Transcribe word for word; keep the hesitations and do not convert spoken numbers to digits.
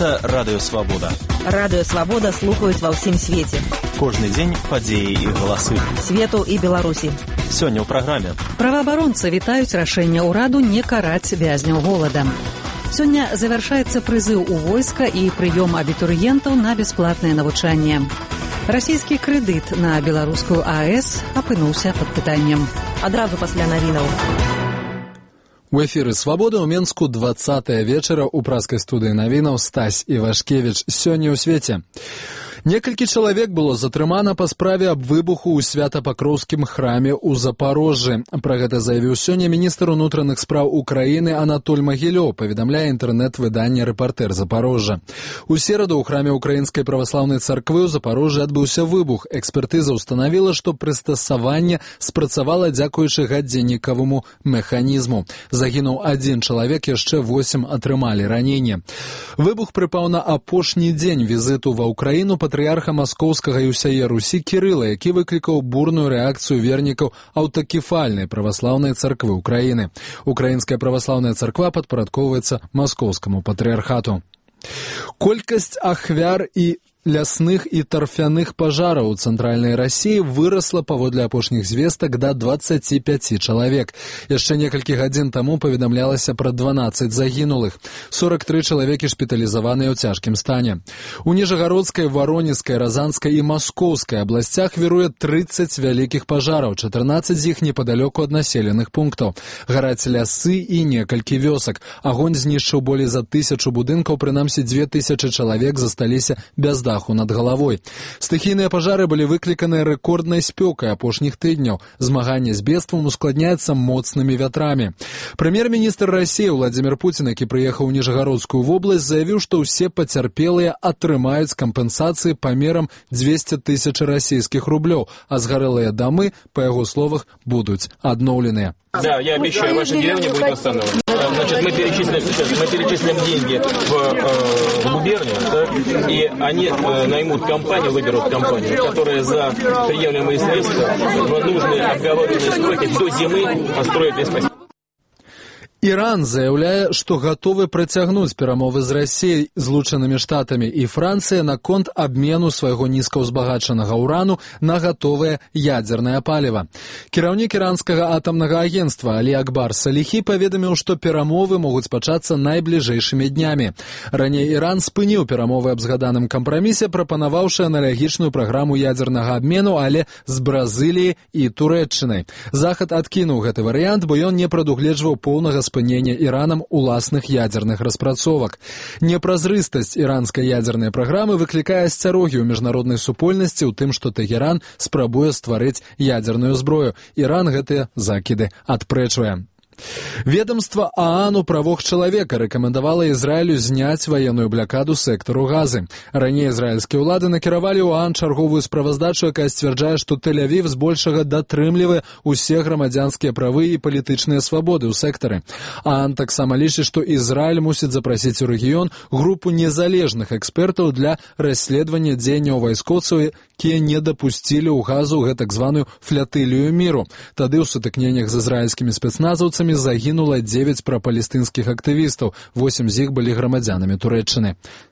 Гэта Радыё Свабода. Радыё Свабода слухаюць ва ўсім свеце. Кожны дзень падзеі і галасы. Свету і Беларусі. Сёння ў праграме. Праваабаронцы вітаюць рашэнне ўраду не караць вязняў голадам. Сёння завяршаецца прызыў у войска і прыём абітурыентаў на бясплатнае навучанне. Расійскі крэдыт на беларускую АЭС апынуўся пад пытаннем. Адразу пасля навінаў. У эфіры «Свабода» ў Менску двадцатая вечара ў праскай студыі навінаў Стась Івашкевіч. Сёння ў свеце. Некалькі чалавек было затрымана па справе аб выбуху ў свята-пакроўскім храме ў Запарожжы. Пра гэта заявіў сёння міністр унутраных спраў Украіны Анатоль Магілёў, паведамляе інтэрнэт-выданне «Рэпартэр Запарожжа». У сераду ў храме Украінскай праваслаўнай царквы ў Запарожжы адбыўся выбух. Экспертыза ўстанавіла, што прыстасаванне спрацавала дзякуючы гадзіннікаваму механізму. Загінуў адзін чалавек, яшчэ восем атрымалі раненне. Выбух прыпаў на апошні дзень візіту ва Ўкраіну патрыярха маскоўскага і ўсяе Русі Кірыла, які выклікаў бурную рэакцыю вернікаў аўтакефальнай праваслаўнай царквы Украіны. Украінская праваслаўная царква падпарадкоўваецца маскоўскаму патрыярхату. Колькасць ахвяр і лясных і тарфяных пажараў у цэнтральнай Расіі вырасла паводле апошніх звестак да дваццаці пяці чалавек. Яшчэ некалькі гадзін таму паведамлялася пра дванаццаць загінулых. сорак тры чалавекі шпіталізаваныя ў цяжкім стане. У Ніжагародскай, Варонежскай, Разанскай і Маскоўскай абласцях віруе трыццаць вялікіх пажараў, чатырнаццаць з іх непадалёку ад населеных пунктаў. Гараць лясы і некалькі вёсак. Агонь знішчыў болей за тысячу будынкаў, прынамсі дзве тысячы чалавек засталіся без даху над галавой. Стыхійныя пажары былі выкліканы рэкорднай спёкай апошніх тыдняў. Змаганне з бедствам ускладняецца моцнымі вятрамі. Прэм'ер-міністр Расіі Владзімір Пуцін, які прыехаў у Ніжагародскую вобласць, заявіў, што ўсе пацярпелыя атрымаюць кампенсацыі памерам дзвесце тысяч расійскіх рублёў, а згарэлыя дамы, па яго словах, будуць адноўленыя. Да, я обещаю, ваша деревня будет восстановлена. Значит, мы перечислим сейчас, мы перечислим деньги в, э, в губернию, да, и они э, наймут компанию, выберут компанию, которая за приемлемые средства в нужные обговоренные сроки до зимы построит весь поселок. Іран заяўляе, што гатовы працягнуць перамовы з Расіяй, Злучанымі Штатамі і Францыяй наконт абмену свайго нізкаўзбагачанага ўрану на гатовае ядзернае паліва. Кіраўнік іранскага атамнага агенцтва Алі Акбар Саліхі паведаміў, што перамовы могуць пачацца найбліжэйшымі днямі. Раней Іран спыніў перамовы аб згаданым кампрамісе, прапанаваўшы аналагічную праграму ядзернага абмену, але з Бразыліяй і Турэччынай. Захад адкінуў гэты варыянт, бо ён не прадугледжваў поўнага спынення Іранам уласных ядзерных распрацовак. Непразрыстасць іранскай ядзернай праграмы выклікае асцярогі ў міжнароднай супольнасці ў тым, што Тэгеран спрабуе стварыць ядзерную зброю. Іран гэтыя закіды адпрэчвае. Ведомства ААН у правах чалавека рэкамендавала Ізраілю зняць ваенную блакаду сектару Газы. Раней ізраільскія ўлады накіравалі ў ААН чарговую справаздачу, якая сцвярджае, што Тель-Авів збольшага датрымлівае усе грамадзянскія правы і палітычныя свабоды ў сектары. ААН таксама лічыць, што Ізраіль мусіць запрасіць у рэгіён групу незалежных экспертаў для расследавання дзеянняў вайскоўцаў, якія не дапусцілі ў Газу гэтак званую флятылію міру. Тады ў сутыкненнях з ізраільскімі спецназаўцамі загінула дзевяць прапалестынскіх актывістаў, восем з іх былі грамадзянамі Турэччыны.